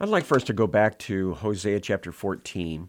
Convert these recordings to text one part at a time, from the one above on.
I'd like for us to go back to Hosea chapter 14.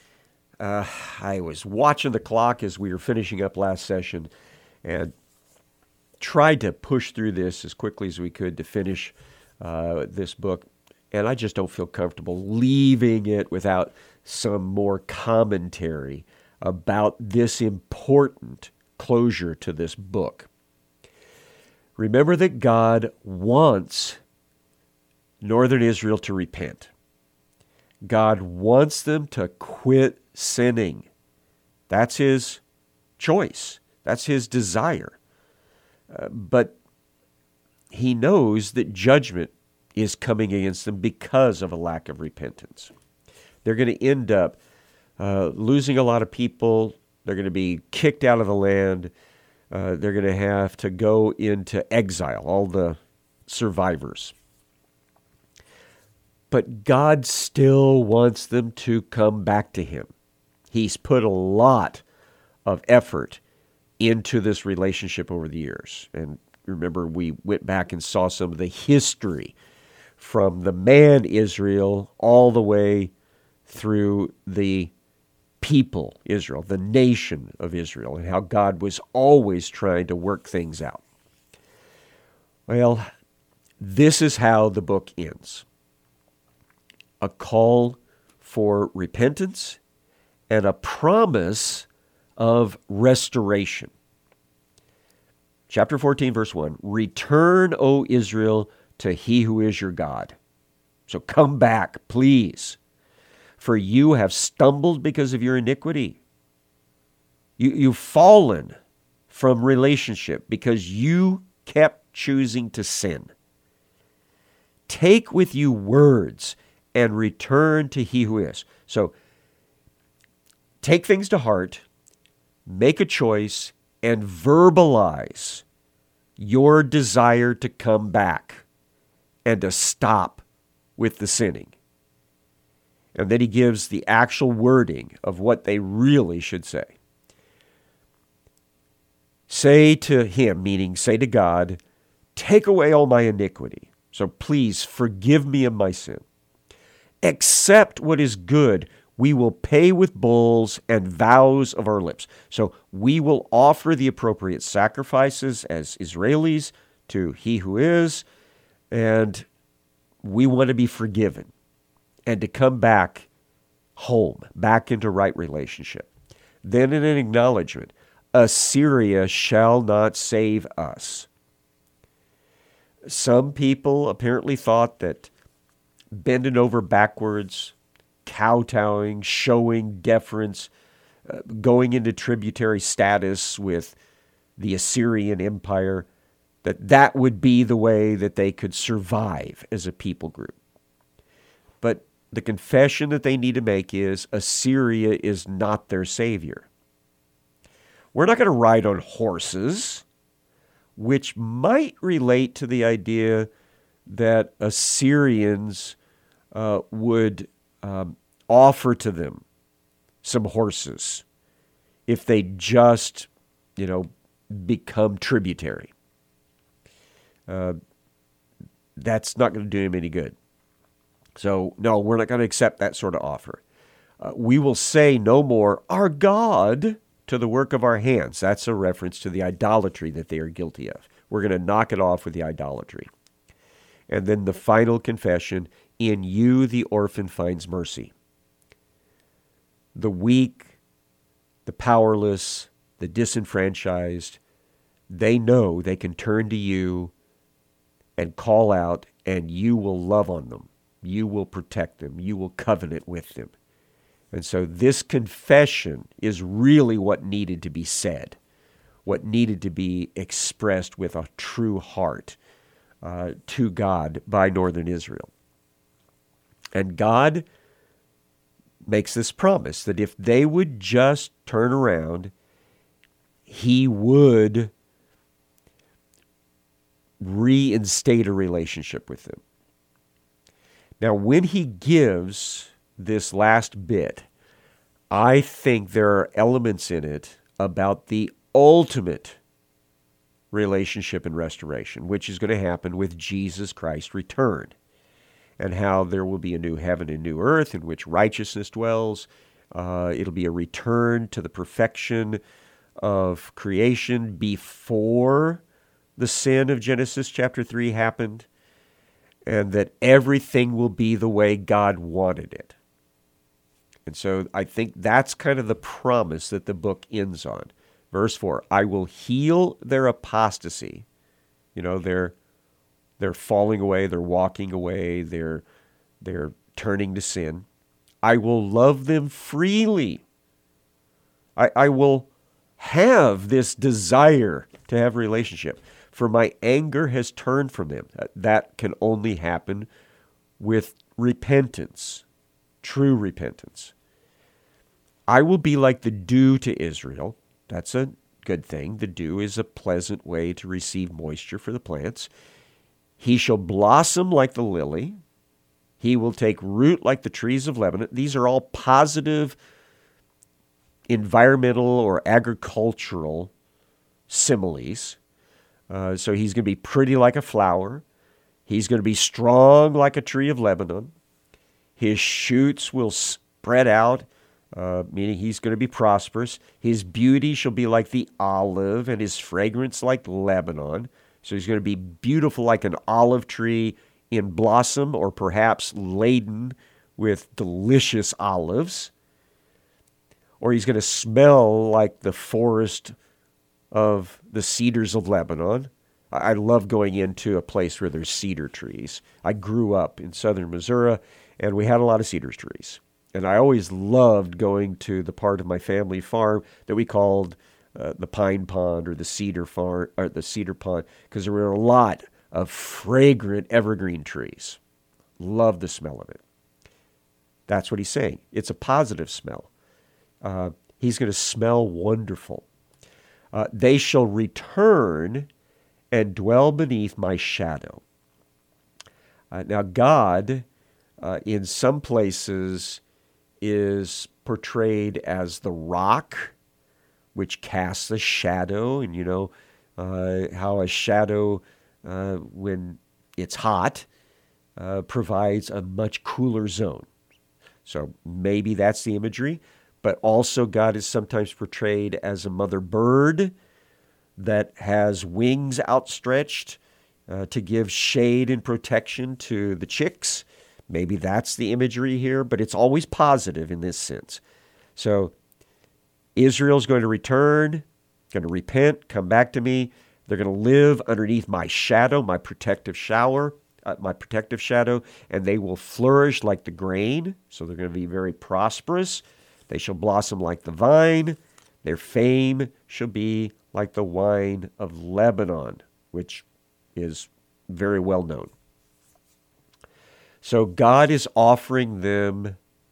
I was watching the clock as we were finishing up last session and tried to push through this as quickly as we could to finish this book. And I just don't feel comfortable leaving it without some more commentary about this important closure to this book. Remember that God wants Northern Israel to repent. God wants them to quit sinning. That's His choice. That's His desire. But He knows that judgment is coming against them because of a lack of repentance. They're going to end up losing a lot of people. They're going to be kicked out of the land. They're going to have to go into exile, all the survivors. But God still wants them to come back to Him. He's put a lot of effort into this relationship over the years. And remember, we went back and saw some of the history from the man Israel all the way through the people Israel, the nation of Israel, and how God was always trying to work things out. Well, this is how the book ends. A call for repentance and a promise of restoration. Chapter 14, verse 1, "Return, O Israel, to He who is your God." So come back, please. "For you have stumbled because of your iniquity." You've fallen from relationship because you kept choosing to sin. "Take with you words and return to He who is." So take things to heart, make a choice, and verbalize your desire to come back and to stop with the sinning. And then he gives the actual wording of what they really should say. "Say to Him," meaning say to God, "take away all my iniquity. So please forgive me of my sin. Accept what is good. We will pay with bulls and vows of our lips." So we will offer the appropriate sacrifices as Israelis to He who is, and we want to be forgiven and to come back home, back into right relationship. Then in an acknowledgement, "Assyria shall not save us." Some people apparently thought that bending over backwards, kowtowing, showing deference, going into tributary status with the Assyrian Empire, that would be the way that they could survive as a people group. But the confession that they need to make is Assyria is not their savior. We're not going to ride on horses, which might relate to the idea that Assyrians would offer to them some horses if they just, become tributary. That's not going to do him any good. So, no, we're not going to accept that sort of offer. We will say no more, "Our God," to the work of our hands. That's a reference to the idolatry that they are guilty of. We're going to knock it off with the idolatry. And then the final confession, "In you the orphan finds mercy." The weak, the powerless, the disenfranchised, they know they can turn to you and call out, and you will love on them. You will protect them. You will covenant with them. And so this confession is really what needed to be said, what needed to be expressed with a true heart to God by Northern Israel. And God makes this promise that if they would just turn around, He would reinstate a relationship with them. Now, when He gives this last bit, I think there are elements in it about the ultimate relationship and restoration, which is going to happen with Jesus Christ's return. and how there will be a new heaven and new earth in which righteousness dwells. It'll be a return to the perfection of creation before the sin of Genesis chapter 3 happened, and that everything will be the way God wanted it. And so I think that's kind of the promise that the book ends on. Verse 4, I will heal their apostasy. They're falling away, they're walking away, they're turning to sin. I will love them freely. I will have this desire to have a relationship, for my anger has turned from them. That can only happen with repentance, true repentance. I will be like the dew to Israel. That's a good thing. The dew is a pleasant way to receive moisture for the plants. He shall blossom like the lily. He will take root like the trees of Lebanon. These are all positive environmental or agricultural similes. So he's going to be pretty like a flower. He's going to be strong like a tree of Lebanon. His shoots will spread out, meaning he's going to be prosperous. His beauty shall be like the olive, and his fragrance like Lebanon. So he's going to be beautiful like an olive tree in blossom, or perhaps laden with delicious olives. Or he's going to smell like the forest of the cedars of Lebanon. I love going into a place where there's cedar trees. I grew up in southern Missouri, and we had a lot of cedar trees. And I always loved going to the part of my family farm that we called the pine pond or the cedar farm or the cedar pond, because there were a lot of fragrant evergreen trees. Love the smell of it. That's what he's saying. It's a positive smell. He's going to smell wonderful. They shall return and dwell beneath my shadow. Now, God, in some places, is portrayed as the rock, which casts a shadow. And how a shadow, when it's hot, provides a much cooler zone. So maybe that's the imagery. But also God is sometimes portrayed as a mother bird that has wings outstretched to give shade and protection to the chicks. Maybe that's the imagery here, but it's always positive in this sense. So Israel's going to return, going to repent, come back to me. They're going to live underneath my shadow, my protective shadow, and they will flourish like the grain. So they're going to be very prosperous. They shall blossom like the vine. Their fame shall be like the wine of Lebanon, which is very well known. So God is offering them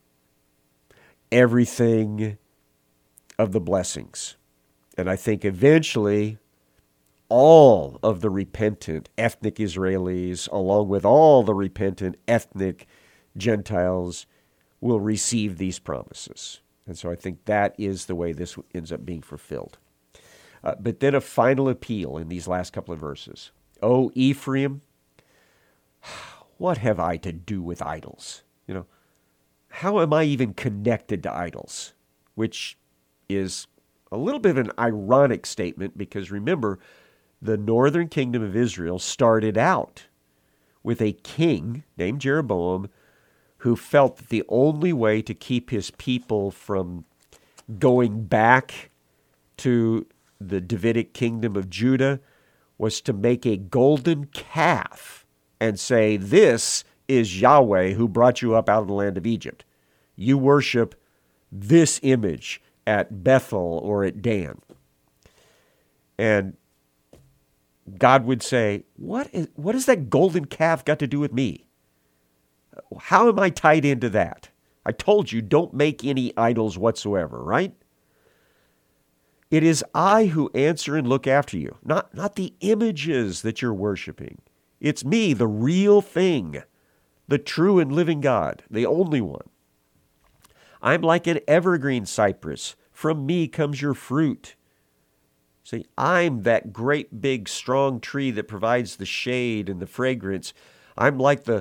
everything of the blessings. And I think eventually all of the repentant ethnic Israelis, along with all the repentant ethnic Gentiles, will receive these promises. And so I think that is the way this ends up being fulfilled. But then a final appeal in these last couple of verses. O Ephraim, what have I to do with idols? How am I even connected to idols? Which is a little bit of an ironic statement, because remember, the northern kingdom of Israel started out with a king named Jeroboam, who felt that the only way to keep his people from going back to the Davidic kingdom of Judah was to make a golden calf and say, this is Yahweh who brought you up out of the land of Egypt. You worship this image at Bethel or at Dan. And God would say, what has that golden calf got to do with me? How am I tied into that? I told you, don't make any idols whatsoever, right? It is I who answer and look after you, not the images that you're worshiping. It's me, the real thing, the true and living God, the only one. I'm like an evergreen cypress. From me comes your fruit. See, I'm that great big strong tree that provides the shade and the fragrance. I'm like the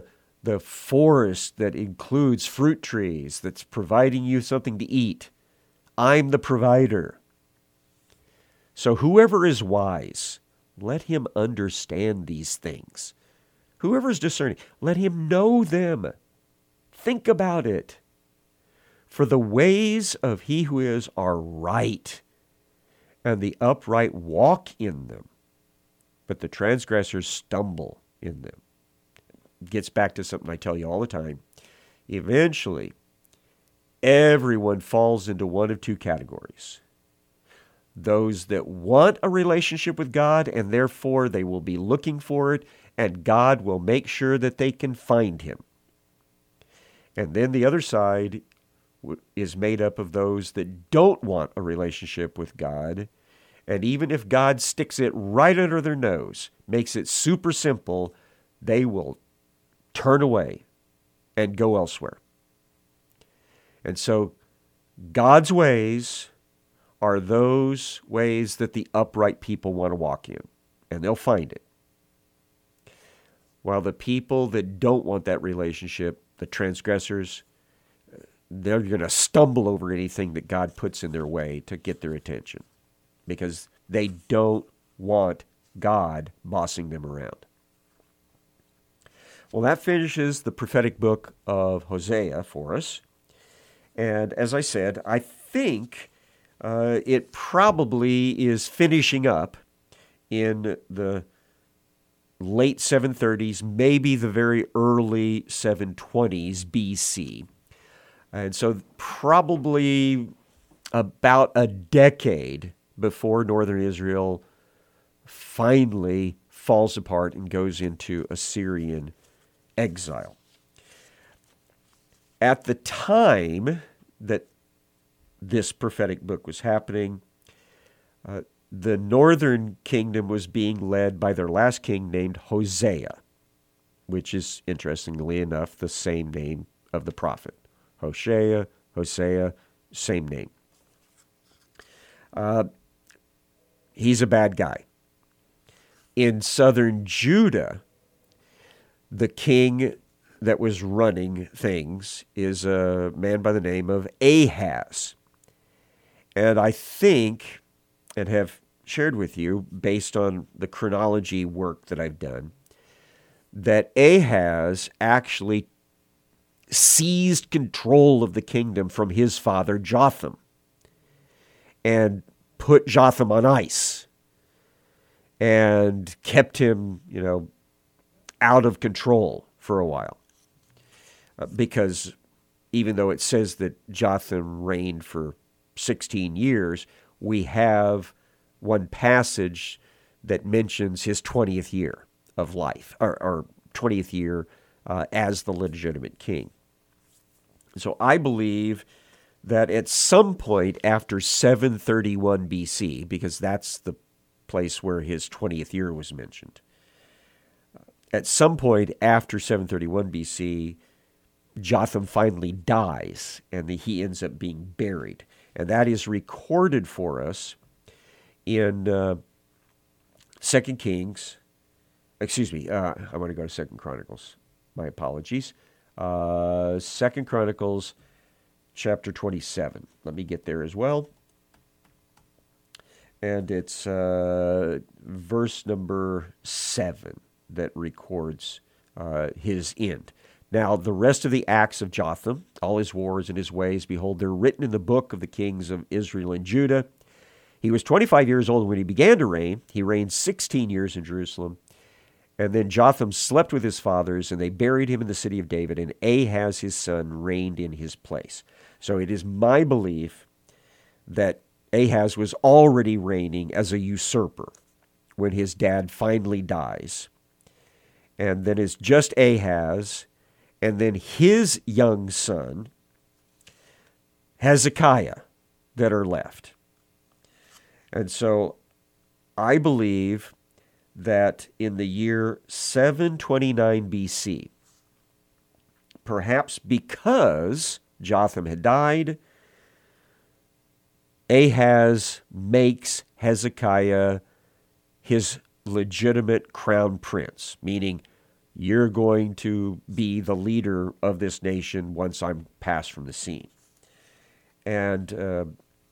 the forest that includes fruit trees, that's providing you something to eat. I'm the provider. So whoever is wise, let him understand these things. Whoever is discerning, let him know them. Think about it. For the ways of he who is are right, and the upright walk in them, but the transgressors stumble in them. Gets back to something I tell you all the time. Eventually, everyone falls into one of two categories. Those that want a relationship with God, and therefore they will be looking for it, and God will make sure that they can find him. And then the other side is made up of those that don't want a relationship with God, and even if God sticks it right under their nose, makes it super simple, they will turn away and go elsewhere. And so God's ways are those ways that the upright people want to walk in, and they'll find it. While the people that don't want that relationship, the transgressors, they're going to stumble over anything that God puts in their way to get their attention because they don't want God bossing them around. Well, that finishes the prophetic book of Hosea for us. And as I said, I think it probably is finishing up in the late 730s, maybe the very early 720s BC. And so probably about a decade before northern Israel finally falls apart and goes into Assyrian exile. At the time that this prophetic book was happening, the northern kingdom was being led by their last king named Hosea, which is, interestingly enough, the same name of the prophet. Hosea, same name. He's a bad guy. In southern Judah, the king that was running things is a man by the name of Ahaz. And I think, and have shared with you, based on the chronology work that I've done, that Ahaz actually seized control of the kingdom from his father Jotham and put Jotham on ice and kept him, out of control for a while. Because even though it says that Jotham reigned for 16 years, we have one passage that mentions his 20th year of life, or 20th year as the legitimate king. So I believe that at some point after 731 BC, because that's the place where his 20th year was mentioned, at some point after 731 BC, Jotham finally dies, and he ends up being buried. And that is recorded for us in 2 Kings. I want to go to 2 Chronicles. My apologies. 2 Chronicles chapter 27. Let me get there as well. And it's verse number 7 that records his end. Now, the rest of the acts of Jotham, all his wars and his ways, behold, they're written in the book of the kings of Israel and Judah. He was 25 years old when he began to reign. He reigned 16 years in Jerusalem. And then Jotham slept with his fathers, and they buried him in the city of David, and Ahaz his son reigned in his place. So it is my belief that Ahaz was already reigning as a usurper when his dad finally dies. And then it's just Ahaz, and then his young son, Hezekiah, that are left. And so I believe that in the year 729 BC, perhaps because Jotham had died, Ahaz makes Hezekiah his legitimate crown prince, meaning You're going to be the leader of this nation once I'm passed from the scene. And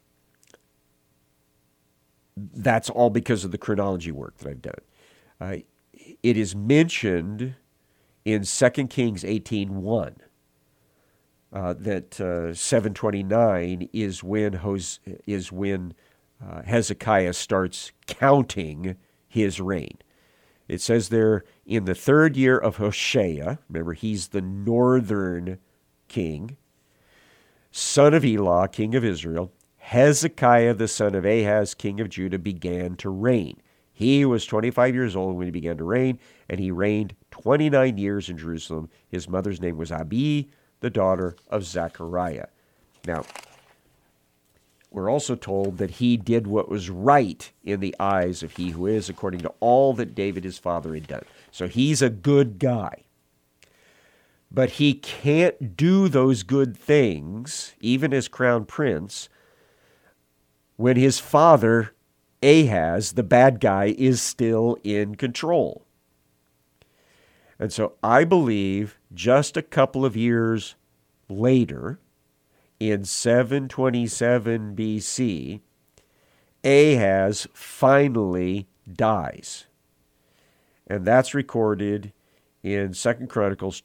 that's all because of the chronology work that I've done. It is mentioned in 2 Kings 18:1 that 729 is when Hezekiah starts counting his reign. It says there, in the 3rd year of Hoshea, remember he's the northern king, son of Elah, king of Israel, Hezekiah the son of Ahaz, king of Judah, began to reign. He was 25 years old when he began to reign, and he reigned 29 years in Jerusalem. His mother's name was Abi, the daughter of Zechariah. Now, we're also told that he did what was right in the eyes of he who is, according to all that David his father had done. So he's a good guy. But he can't do those good things, even as crown prince, when his father, Ahaz, the bad guy, is still in control. And so I believe just a couple of years later, in 727 BC, Ahaz finally dies. And that's recorded in 2 Chronicles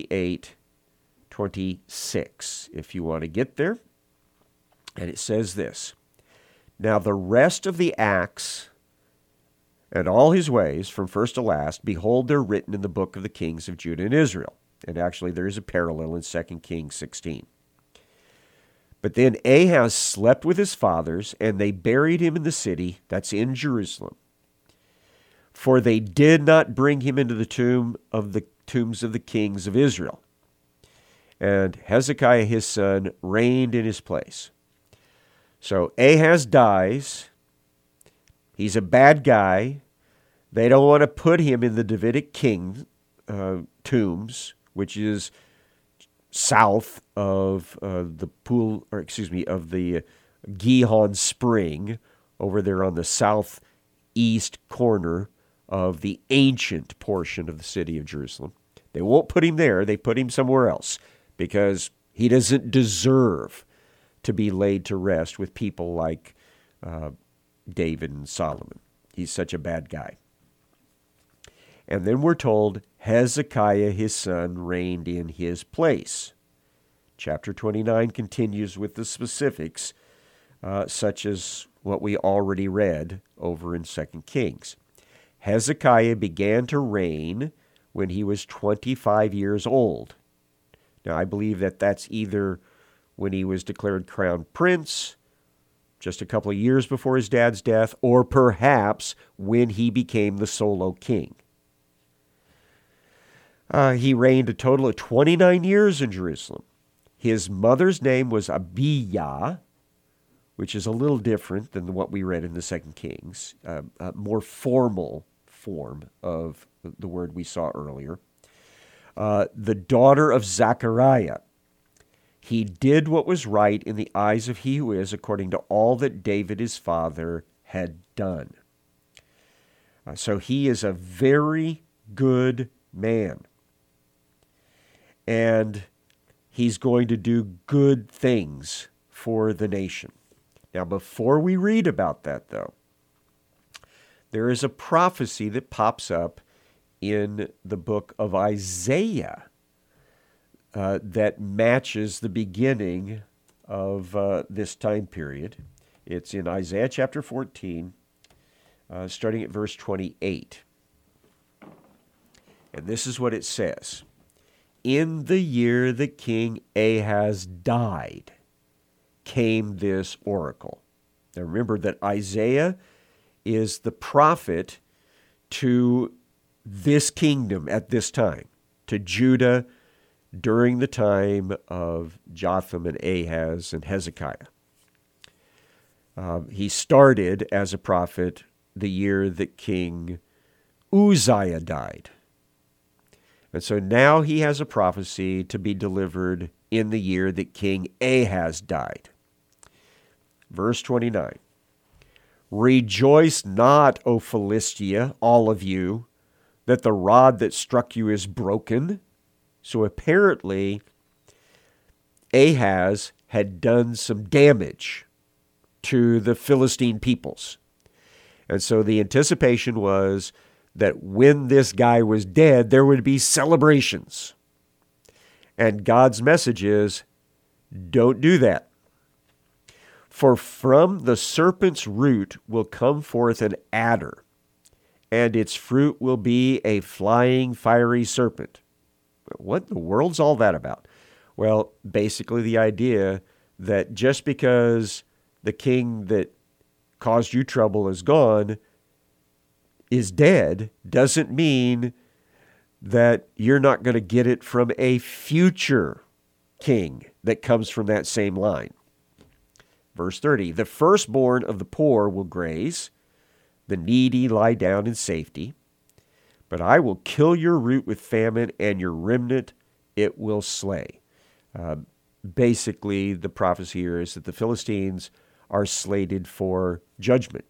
28:26, if you want to get there. And it says this, "Now the rest of the acts and all his ways, from first to last, behold, they're written in the book of the kings of Judah and Israel." And actually there is a parallel in 2 Kings 16. "But then Ahaz slept with his fathers, and they buried him in the city," that's in Jerusalem, "for they did not bring him into the tombs of the kings of Israel. And Hezekiah his son reigned in his place." So Ahaz dies. He's a bad guy. They don't want to put him in the Davidic king tombs, which is south of the Gihon Spring, over there on the southeast corner of the ancient portion of the city of Jerusalem. They won't put him there. They put him somewhere else because he doesn't deserve to be laid to rest with people like David and Solomon. He's such a bad guy. And then we're told Hezekiah his son reigned in his place. Chapter 29 continues with the specifics, such as what we already read over in 2 Kings. Hezekiah began to reign when he was 25 years old. Now, I believe that that's either when he was declared crown prince, just a couple of years before his dad's death, or perhaps when he became the solo king. He reigned a total of 29 years in Jerusalem. His mother's name was Abijah, which is a little different than what we read in the 2 Kings, a more formal form of the word we saw earlier. The daughter of Zechariah. He did what was right in the eyes of he who is, according to all that David his father had done. So he is a very good man. And he's going to do good things for the nation. Now, before we read about that, though, there is a prophecy that pops up in the book of Isaiah that matches the beginning of this time period. It's in Isaiah chapter 14, starting at verse 28. And this is what it says. "In the year that King Ahaz died, came this oracle." Now remember that Isaiah is the prophet to this kingdom at this time, to Judah during the time of Jotham and Ahaz and Hezekiah. He started as a prophet the year that King Uzziah died. And so now he has a prophecy to be delivered in the year that King Ahaz died. Verse 29. "Rejoice not, O Philistia, all of you, that the rod that struck you is broken. So apparently, Ahaz had done some damage to the Philistine peoples. And so the anticipation was that when this guy was dead, there would be celebrations. And God's message is, don't do that. For from the serpent's root will come forth an adder, and its fruit will be a flying, fiery serpent. What in the world's all that about? Well, basically the idea that just because the king that caused you trouble is gone, is dead, doesn't mean that you're not going to get it from a future king that comes from that same line. Verse 30, the firstborn of the poor will graze, the needy lie down in safety, but I will kill your root with famine, and your remnant it will slay. Basically, the prophecy here is that the Philistines are slated for judgment.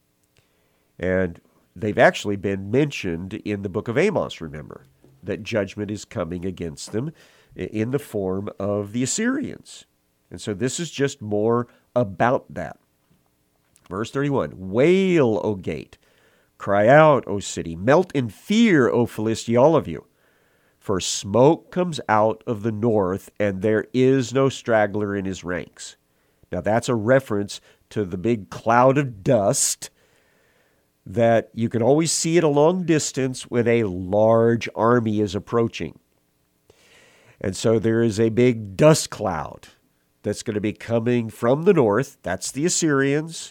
And they've actually been mentioned in the book of Amos, remember, that judgment is coming against them in the form of the Assyrians. And so this is just more about that. Verse 31, wail, O gate, cry out, O city, melt in fear, O Philistia, all of you. For smoke comes out of the north, and there is no straggler in his ranks. Now that's a reference to the big cloud of dust that you can always see at a long distance when a large army is approaching. And so there is a big dust cloud that's going to be coming from the north. That's the Assyrians.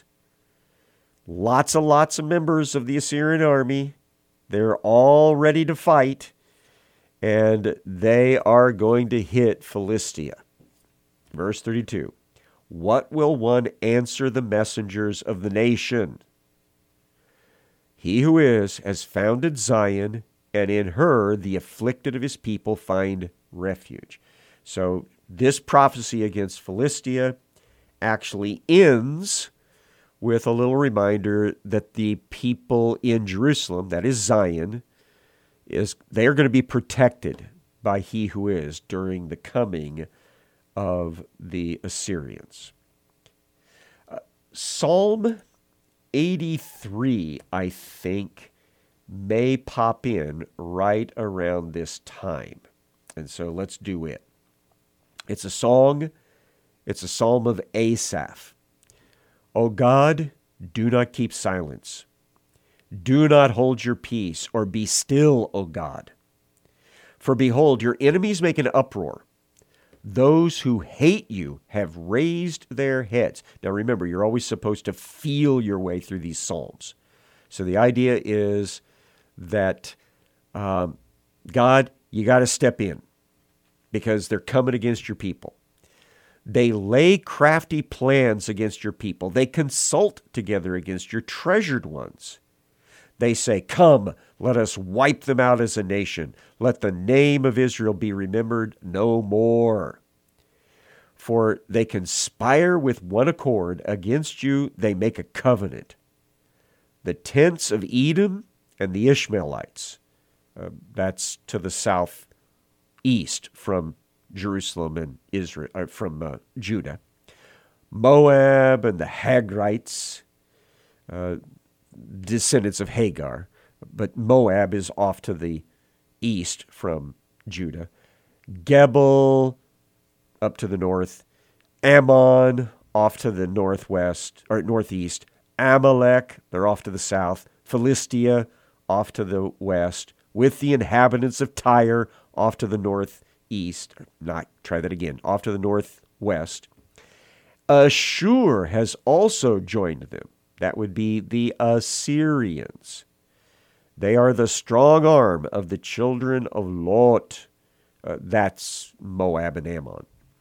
Lots of members of the Assyrian army. They're all ready to fight, and they are going to hit Philistia. Verse 32, what will one answer the messengers of the nation? He who has founded Zion, and in her the afflicted of his people find refuge. So this prophecy against Philistia actually ends with a little reminder that the people in Jerusalem, that is Zion, they are going to be protected by he who is during the coming of the Assyrians. Psalm 83, I think, may pop in right around this time. And so let's do it. It's a song. It's a psalm of Asaph. O God, do not keep silence. Do not hold your peace, or be still, O God. For behold, your enemies make an uproar. Those who hate you have raised their heads. Now remember, you're always supposed to feel your way through these psalms. So the idea is that, God, you got to step in because they're coming against your people. They lay crafty plans against your people. They consult together against your treasured ones. They say, come, let us wipe them out as a nation. Let the name of Israel be remembered no more. For they conspire with one accord against you. They make a covenant. The tents of Edom and the Ishmaelites, that's to the southeast from Jerusalem and Israel, from Judah. Moab and the Hagrites, descendants of Hagar, but Moab is off to the east from Judah. Gebel up to the north. Ammon off to the northwest or northeast. Amalek, they're off to the south. Philistia off to the west, with the inhabitants of Tyre off to the northeast. Off to the northwest. Ashur has also joined them. That would be the Assyrians. They are the strong arm of the children of Lot. That's Moab and Ammon.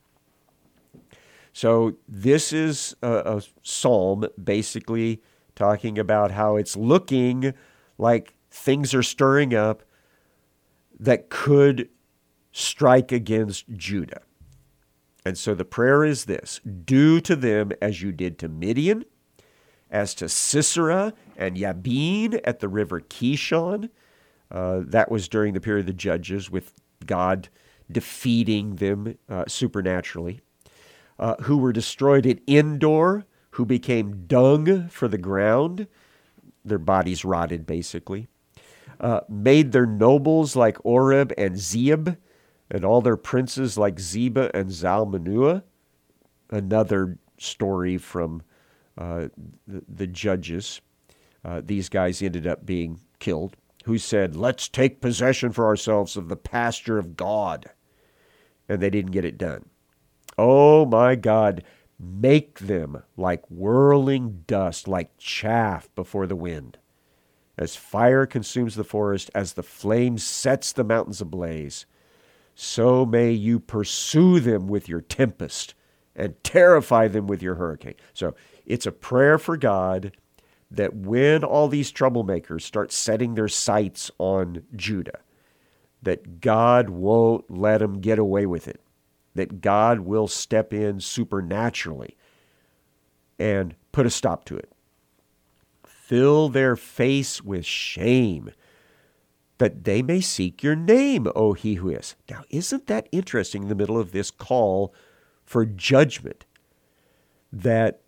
So this is a psalm basically talking about how it's looking like things are stirring up that could strike against Judah. And so the prayer is this: do to them as you did to Midian, as to Sisera and Yabin at the river Kishon, That was during the period of the Judges, with God defeating them supernaturally. Who were destroyed at Endor, who became dung for the ground. Their bodies rotted, basically. Made their nobles like Oreb and Zeeb, and all their princes like Zeba and Zalmunna. Another story from the Judges. These guys ended up being killed. Who said, let's take possession for ourselves of the pasture of God. And they didn't get it done. Oh my God, make them like whirling dust, like chaff before the wind. As fire consumes the forest, as the flame sets the mountains ablaze, so may you pursue them with your tempest and terrify them with your hurricane. So it's a prayer for God that when all these troublemakers start setting their sights on Judah, that God won't let them get away with it, that God will step in supernaturally and put a stop to it. Fill their face with shame, that they may seek your name, O he who is. Now, isn't that interesting in the middle of this call for judgment, that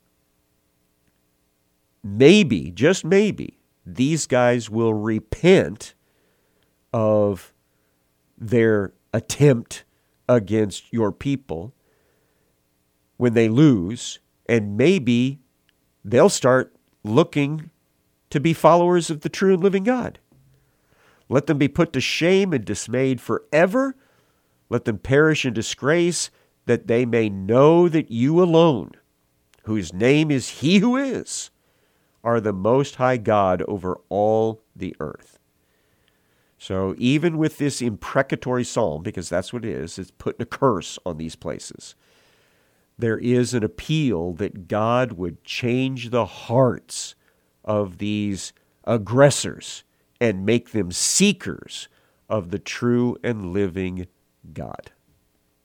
maybe, just maybe, these guys will repent of their attempt against your people when they lose, and maybe they'll start looking to be followers of the true and living God. Let them be put to shame and dismayed forever. Let them perish in disgrace, that they may know that you alone, whose name is He who is, are the Most High God over all the earth. So even with this imprecatory psalm, because that's what it is, it's putting a curse on these places, there is an appeal that God would change the hearts of these aggressors and make them seekers of the true and living God.